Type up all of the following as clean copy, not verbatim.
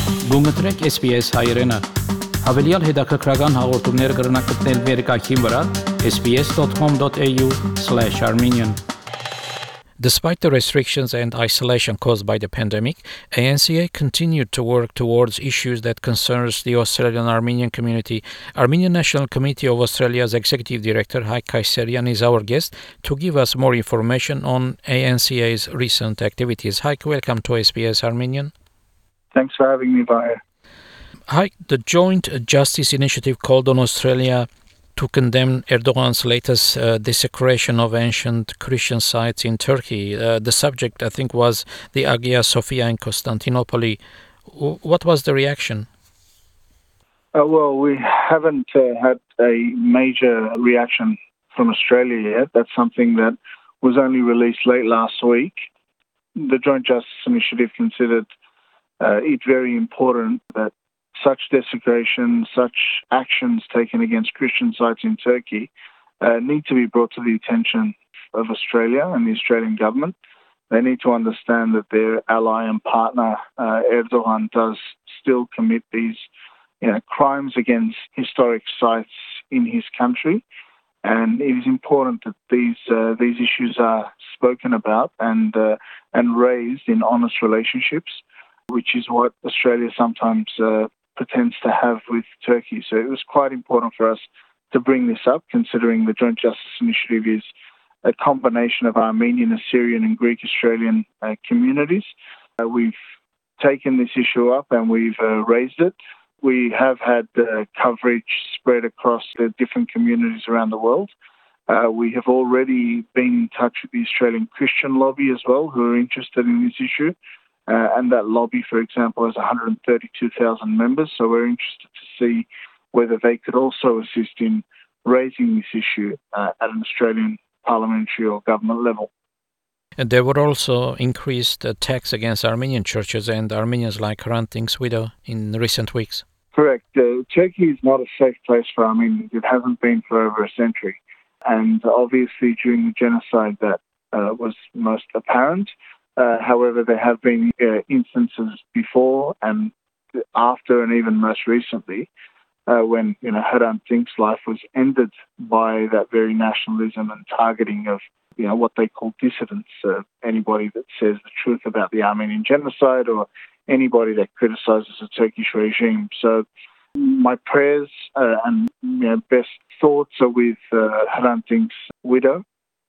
Գումտրեք SPS հայերենը։ Հավելյալ հետաքրքրական հաղորդումներ կգրնակցնել վերկայքին վրա sbs.com.au/armenian. Despite the restrictions and isolation caused by the pandemic, ANCA continued to work towards issues that concerns the Australian Armenian community. Armenian National Committee of Australia's Executive Director Haik Kayserian is our guest to give us more information on ANCA's recent activities. Haik, welcome to SBS Armenian. Thanks for having me, Bayer. Haik, the Joint Justice Initiative called on Australia to condemn Erdogan's latest desecration of ancient Christian sites in Turkey. The subject, I think, was the Hagia Sophia in Constantinople. What was the reaction? Well, we haven't had a major reaction from Australia yet. That's something that was only released late last week. The Joint Justice Initiative considered it very important that such desecration, such actions taken against Christian sites in Turkey need to be brought to the attention of Australia and the Australian government. They need to understand that their ally and partner, Erdogan, does still commit these crimes against historic sites in his country. And it is important that these issues are spoken about and raised in honest relationships, which is what Australia sometimes pretends to have with Turkey. So it was quite important for us to bring this up, considering the Joint Justice Initiative is a combination of Armenian, Assyrian and Greek Australian communities. We've taken this issue up and we've raised it. We have had coverage spread across the different communities around the world. We have already been in touch with the Australian Christian lobby as well, who are interested in this issue. And that lobby, for example, has 132,000 members. So we're interested to see whether they could also assist in raising this issue at an Australian parliamentary or government level. And there were also increased attacks against Armenian churches and Armenians like Hrant Dink's widow in recent weeks. Correct. Turkey is not a safe place for Armenians. It hasn't been for over a century. And obviously during the genocide that was most apparent. However, there have been instances before and after and even most recently when Hrant Dink's life was ended by that very nationalism and targeting of what they call dissidents, anybody that says the truth about the Armenian genocide or anybody that criticizes the Turkish regime. So my prayers and best thoughts are with Hrant Dink's widow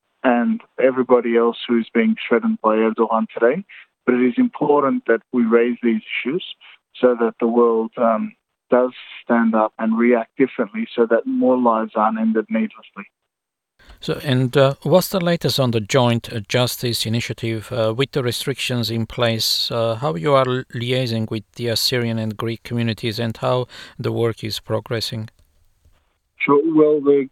and everybody else who is being threatened by Erdogan today. But it is important that we raise these issues so that the world does stand up and react differently so that more lives aren't ended needlessly. So, and what's the latest on the Joint Justice Initiative with the restrictions in place? How you are liaising with the Assyrian and Greek communities and how the work is progressing? Sure. Well, the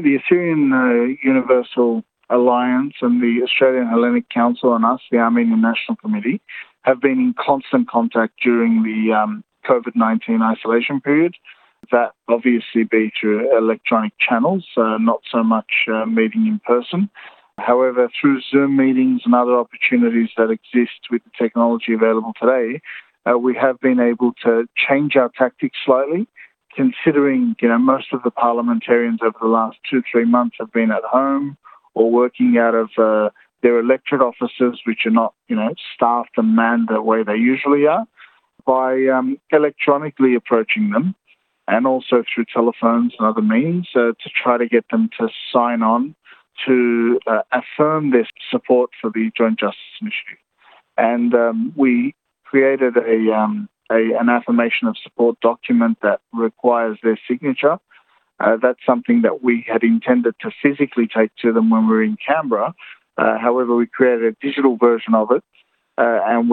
Assyrian Universal Alliance and the Australian Hellenic Council and us, the Armenian National Committee, have been in constant contact during the COVID-19 isolation period. That obviously be through electronic channels, not so much meeting in person. However, through Zoom meetings and other opportunities that exist with the technology available today, we have been able to change our tactics slightly, considering most of the parliamentarians over the last 2-3 months have been at home or working out of their electorate offices, which are not staffed and manned the way they usually are, by electronically approaching them and also through telephones and other means to try to get them to sign on to affirm their support for the Joint Justice Initiative. And we created an affirmation of support document that requires their signature. That's something that we had intended to physically take to them when we were in Canberra. However, we created a digital version of it, and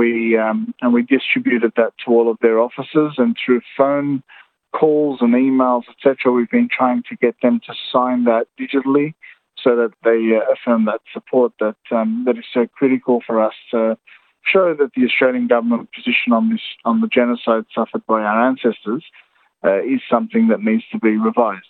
we distributed that to all of their offices. And through phone calls and emails, etc., we've been trying to get them to sign that digitally, so that they affirm that support that is so critical for us to show that the Australian government position on the genocide suffered by our ancestors is something that needs to be revised.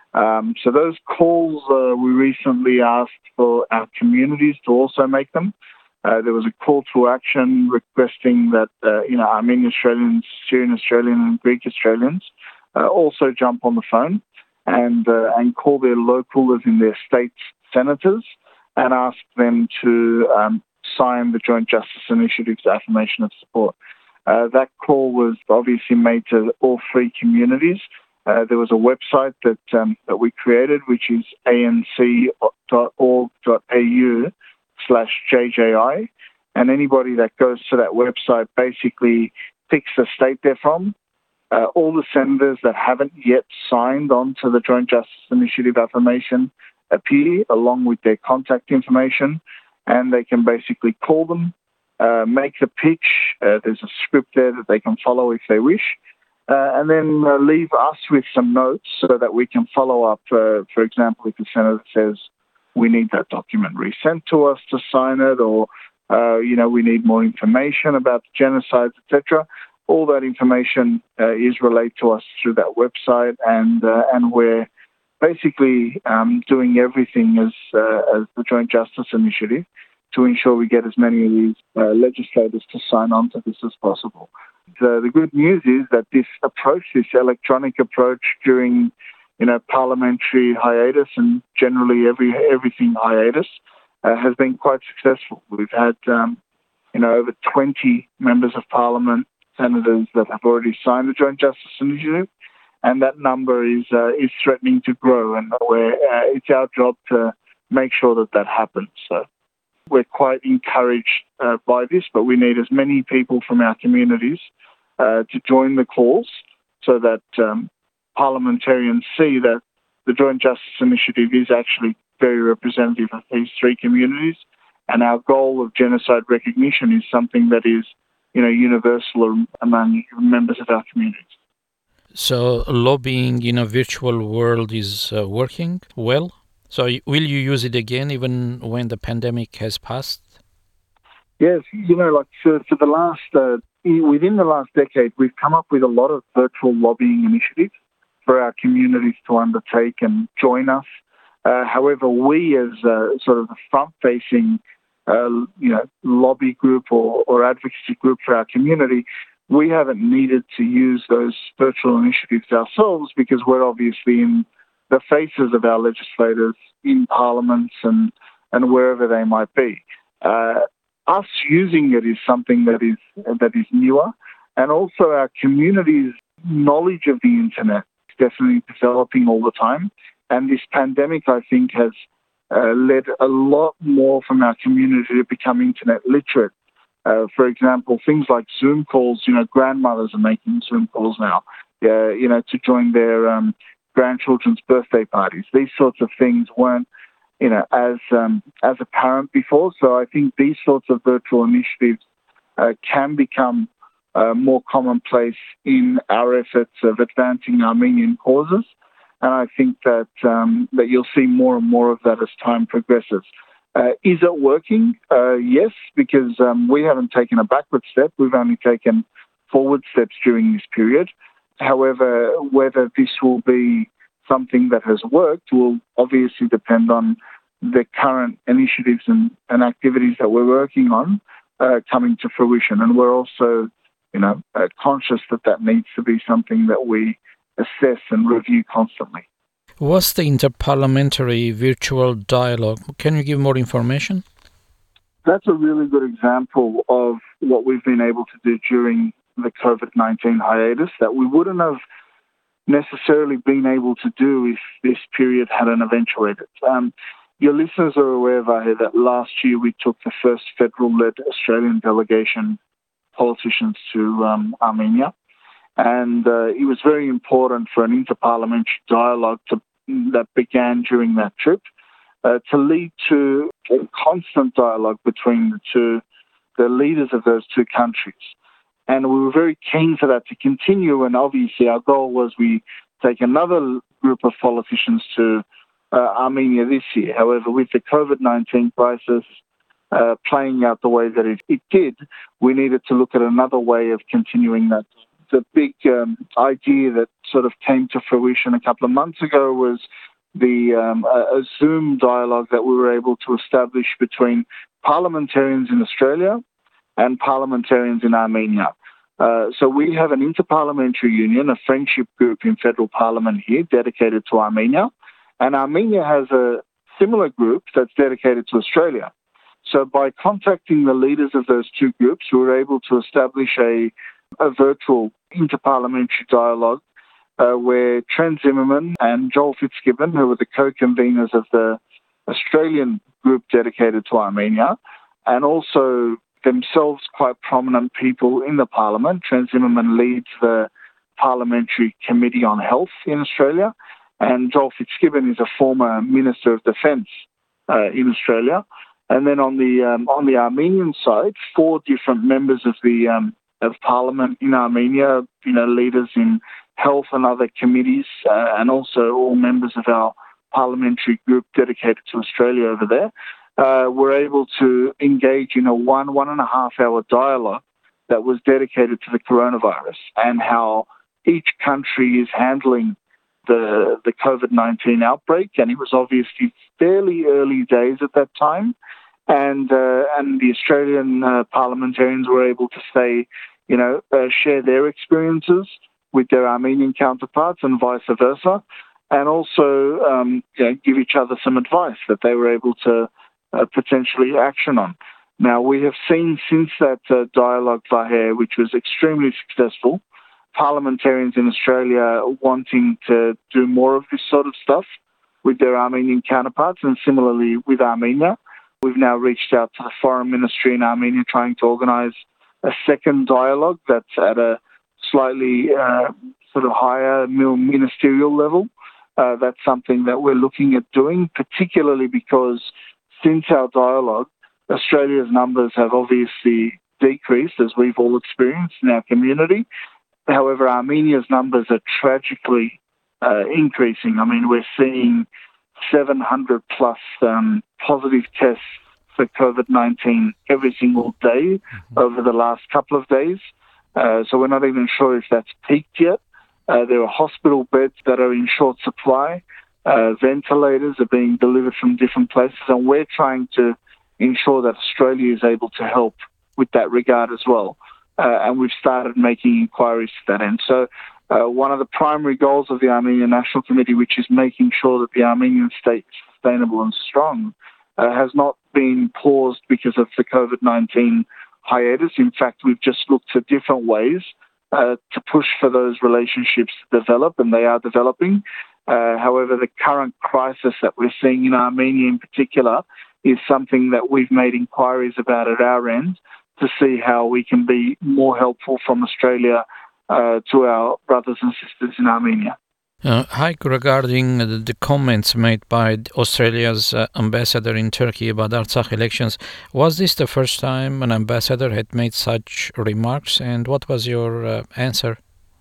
So those calls, we recently asked for our communities to also make them. There was a call to action requesting that Armenian Australians, Syrian Australians, and Greek Australians also jump on the phone and call their local, as in their state senators, and ask them to sign the Joint Justice Initiative's affirmation of support. That call was obviously made to all three communities. There was a website that we created, which is anc.org.au/JJI, and anybody that goes to that website basically picks the state they're from. All the senators that haven't yet signed on to the Joint Justice Initiative affirmation appear along with their contact information, and they can basically call them, make the pitch. There's a script there that they can follow if they wish, and then leave us with some notes so that we can follow up. For example, if the senator says we need that document resent to us to sign it, or we need more information about the genocides, etc. All that information is relayed to us through that website, and we're basically doing everything as the Joint Justice Initiative to ensure we get as many of these legislators to sign on to this as possible. The good news is that this electronic approach during parliamentary hiatus and generally everything hiatus has been quite successful. We've had over 20 members of parliament, senators that have already signed the Joint Justice Initiative, and that number is threatening to grow, and it's our job to make sure that happens. So we're quite encouraged by this, but we need as many people from our communities to join the calls so that parliamentarians see that the Joint Justice Initiative is actually very representative of these three communities, and our goal of genocide recognition is something that is universal among members of our communities. So lobbying in a virtual world is working well? So will you use it again even when the pandemic has passed? Yes, for the last, within the last decade, we've come up with a lot of virtual lobbying initiatives for our communities to undertake and join us. However, we as sort of the front-facing lobby group or advocacy group for our community, we haven't needed to use those virtual initiatives ourselves because we're obviously in the faces of our legislators in parliaments and wherever they might be. Us using it is something that is newer, and also our community's knowledge of the internet is definitely developing all the time. And this pandemic, I think, has led a lot more from our community to become internet literate. For example, things like Zoom calls, grandmothers are making Zoom calls now, to join their grandchildren's birthday parties. These sorts of things weren't, as apparent before. So I think these sorts of virtual initiatives can become more commonplace in our efforts of advancing Armenian causes. And I think that you'll see more and more of that as time progresses. Is it working? Yes, because we haven't taken a backward step. We've only taken forward steps during this period. However, whether this will be something that has worked will obviously depend on the current initiatives and activities that we're working on coming to fruition. And we're also, conscious that needs to be something that we assess and review constantly. What's the Interparliamentary Virtual Dialogue? Can you give more information? That's a really good example of what we've been able to do during the COVID-19 hiatus that we wouldn't have necessarily been able to do if this period hadn't eventuated. Your listeners are aware, Vahid, that last year we took the first federal-led Australian delegation politicians to Armenia. And it was very important for an interparliamentary dialogue that began during that trip to lead to a constant dialogue between the leaders of those two countries. And we were very keen for that to continue. And obviously our goal was we take another group of politicians to Armenia this year. However, with the COVID-19 crisis playing out the way that it did, we needed to look at another way of continuing that. The big idea that sort of came to fruition a couple of months ago was a Zoom dialogue that we were able to establish between parliamentarians in Australia and parliamentarians in Armenia. So we have an interparliamentary union, a friendship group in federal parliament here dedicated to Armenia, and Armenia has a similar group that's dedicated to Australia. So by contacting the leaders of those two groups, we were able to establish a virtual interparliamentary dialogue where Trent Zimmerman and Joel Fitzgibbon, who were the co-conveners of the Australian group dedicated to Armenia, and also themselves quite prominent people in the parliament. Trent Zimmerman leads the Parliamentary Committee on Health in Australia, and Joel Fitzgibbon is a former Minister of Defence in Australia. And then on the Armenian side, 4 different members of Parliament in Armenia, leaders in health and other committees, and also all members of our parliamentary group dedicated to Australia over there, were able to engage in a 1.5 hour dialogue that was dedicated to the coronavirus and how each country is handling the COVID-19 outbreak. And it was obviously fairly early days at that time. And the Australian parliamentarians were able to share their experiences with their Armenian counterparts and vice versa, and also give each other some advice that they were able to potentially action on. Now, we have seen since that dialogue, Vaher, which was extremely successful, parliamentarians in Australia wanting to do more of this sort of stuff with their Armenian counterparts, and similarly with Armenia. We've now reached out to the Foreign Ministry in Armenia trying to organise a second dialogue that's at a slightly sort of higher ministerial level. That's something that we're looking at doing, particularly because since our dialogue, Australia's numbers have obviously decreased, as we've all experienced in our community. However, Armenia's numbers are tragically increasing. I mean, we're seeing 700 plus positive tests for COVID-19 every single day over the last couple of days. So we're not even sure if that's peaked yet. There are hospital beds that are in short supply. Ventilators are being delivered from different places, and we're trying to ensure that Australia is able to help with that regard as well. And we've started making inquiries to that end. So one of the primary goals of the Armenian National Committee, which is making sure that the Armenian state is sustainable and strong, has not been paused because of the COVID-19 hiatus. In fact, we've just looked at different ways to push for those relationships to develop, and they are developing. However, the current crisis that we're seeing in Armenia in particular is something that we've made inquiries about at our end to see how we can be more helpful from Australia to our brothers and sisters in Armenia. Haik, regarding the comments made by Australia's ambassador in Turkey about Artsakh elections, was this the first time an ambassador had made such remarks, and what was your answer?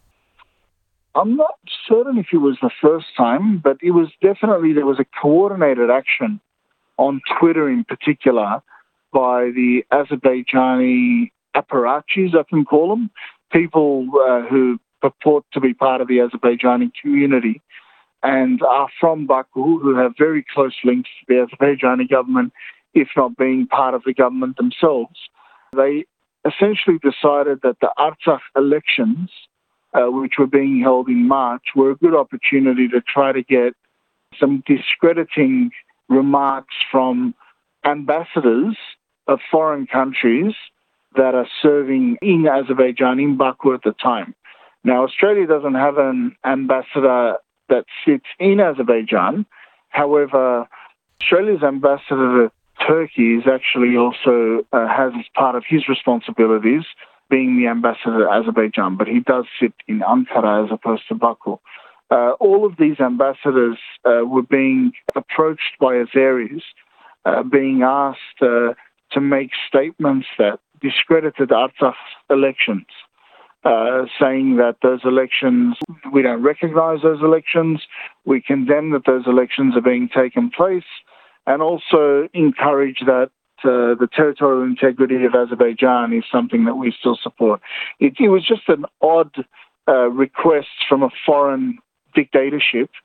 I'm not certain if it was the first time, but it was definitely, there was a coordinated action on Twitter in particular by the Azerbaijani apparatchiks, I can call them, people who purport to be part of the Azerbaijani community and are from Baku, who have very close links to the Azerbaijani government, if not being part of the government themselves. They essentially decided that the Artsakh elections, which were being held in March, were a good opportunity to try to get some discrediting remarks from ambassadors of foreign countries that are serving in Azerbaijan, in Baku at the time. Now, Australia doesn't have an ambassador that sits in Azerbaijan. However, Australia's ambassador to Turkey is actually also has as part of his responsibilities being the ambassador to Azerbaijan, but he does sit in Ankara as opposed to Baku. All of these ambassadors were being approached by Azeris, being asked to make statements that discredited Artsakh's elections, saying that those elections, we don't recognize those elections, we condemn that those elections are being taken place, and also encourage that the territorial integrity of Azerbaijan is something that we still support. It was just an odd request from a foreign dictatorship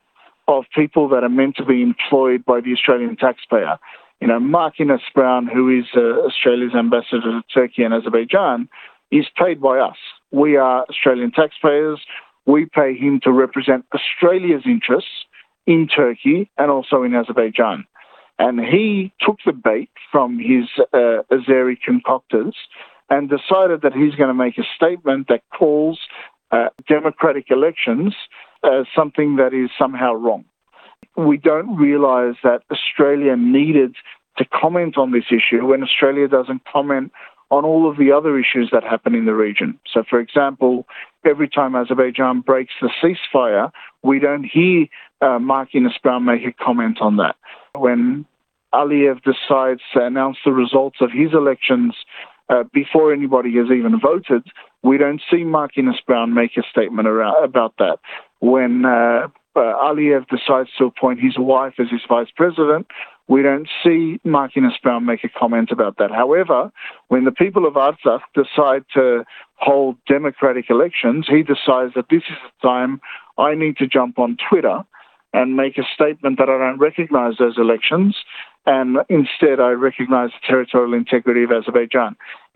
of people that are meant to be employed by the Australian taxpayer. Mark Innes Brown, who is Australia's ambassador to Turkey and Azerbaijan, is paid by us. We are Australian taxpayers. We pay him to represent Australia's interests in Turkey and also in Azerbaijan. And he took the bait from his Azeri concoctors and decided that he's going to make a statement that calls democratic elections as something that is somehow wrong. We don't realise that Australia needed to comment on this issue when Australia doesn't comment on all of the other issues that happen in the region. So, for example, every time Azerbaijan breaks the ceasefire, we don't hear Mark Innes Brown make a comment on that. When Aliyev decides to announce the results of his elections before anybody has even voted, we don't see Mark Innes Brown make a statement about that. When Aliyev decides to appoint his wife as his vice president, we don't see Mark Innes Brown make a comment about that. However, when the people of Artsakh decide to hold democratic elections, he decides that this is the time I need to jump on Twitter and make a statement that I don't recognise those elections, and instead I recognise the territorial integrity of Azerbaijan.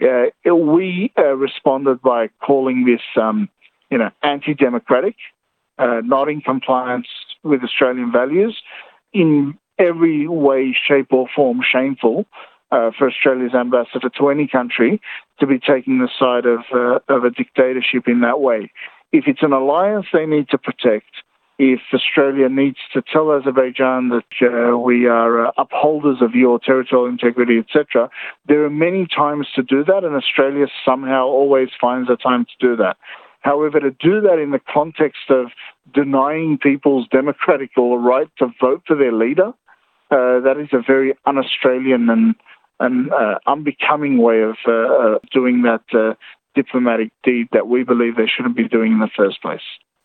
We responded by calling this, anti-democratic, not in compliance with Australian values, in every way, shape or form shameful for Australia's ambassador to any country to be taking the side of a dictatorship in that way. If it's an alliance they need to protect, if Australia needs to tell Azerbaijan that we are upholders of your territorial integrity, etc., there are many times to do that, and Australia somehow always finds a time to do that. However, to do that in the context of denying people's democratic right to vote for their leader, that is a very un-Australian and unbecoming way of doing that diplomatic deed that we believe they shouldn't be doing in the first place.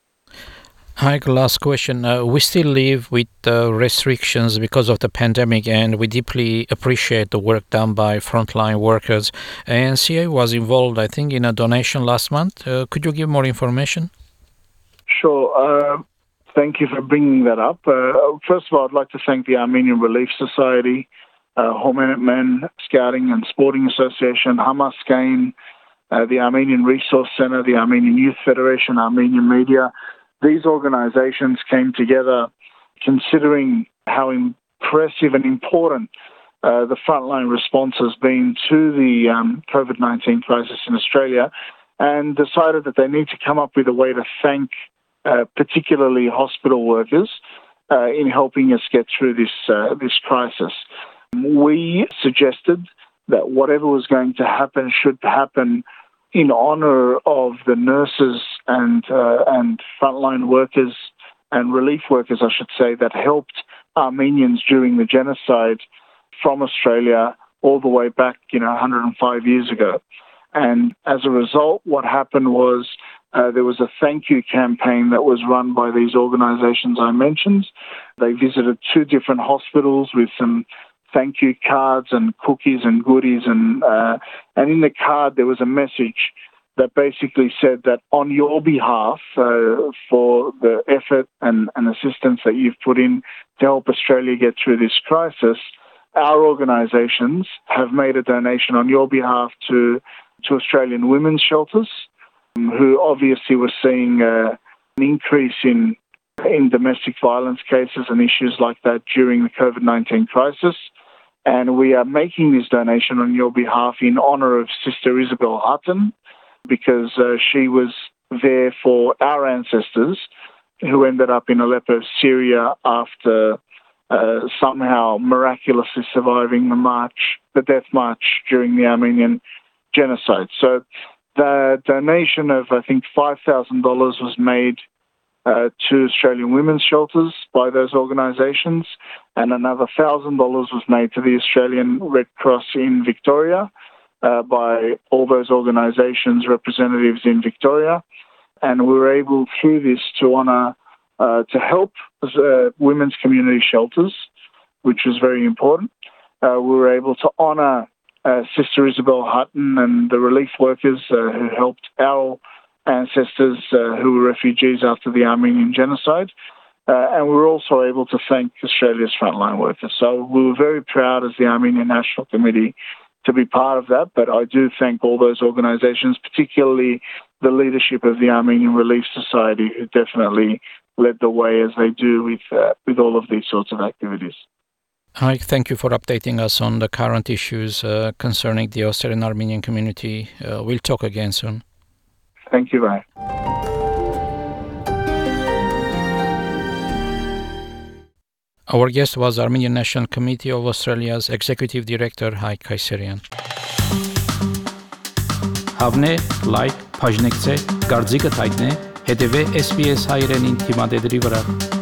Haig, last question. We still live with restrictions because of the pandemic, and we deeply appreciate the work done by frontline workers. ANCA was involved, I think, in a donation last month. Could you give more information? Sure. Thank you for bringing that up. First of all, I'd like to thank the Armenian Relief Society, Hormenet Men, Scouting and Sporting Association, Hamas Gain, the Armenian Resource Centre, the Armenian Youth Federation, Armenian Media. These organisations came together considering how impressive and important the frontline response has been to the COVID-19 crisis in Australia, and decided that they need to come up with a way to thank particularly hospital workers in helping us get through this crisis. We suggested that whatever was going to happen should happen in honour of the nurses and frontline workers and relief workers, I should say, that helped Armenians during the genocide from Australia all the way back, 105 years ago. And as a result, what happened was there was a thank you campaign that was run by these organisations I mentioned. They visited 2 different hospitals with some thank you cards and cookies and goodies, and in the card there was a message that basically said that on your behalf, for the effort and assistance that you've put in to help Australia get through this crisis, our organisations have made a donation on your behalf to Australian women's shelters, who obviously were seeing an increase in domestic violence cases and issues like that during the COVID-19 crisis. And we are making this donation on your behalf in honour of Sister Isabel Hutton, because she was there for our ancestors who ended up in Aleppo, Syria, after somehow miraculously surviving the death march during the Armenian genocide. So the donation of, I think, $5,000 was made to Australian women's shelters by those organisations, and another $1,000 was made to the Australian Red Cross in Victoria by all those organisations' representatives in Victoria. And we were able, through this, to honour, to help women's community shelters, which was very important. We were able to honour Sister Isabel Hutton and the relief workers who helped our ancestors who were refugees after the Armenian genocide. And we were also able to thank Australia's frontline workers. So we were very proud as the Armenian National Committee to be part of that. But I do thank all those organizations, particularly the leadership of the Armenian Relief Society, who definitely led the way as they do with all of these sorts of activities. Hi, thank you for updating us on the current issues concerning the Australian Armenian community. We'll talk again soon. Thank you, Ray. Our guest was Armenian National Committee of Australia's Executive Director Hayk Kayserian. Հավնե, լայք, բաժնեկցե, դարձիկը թայտնե, հետևե SBS հայրենին թիմադեդրի վրա։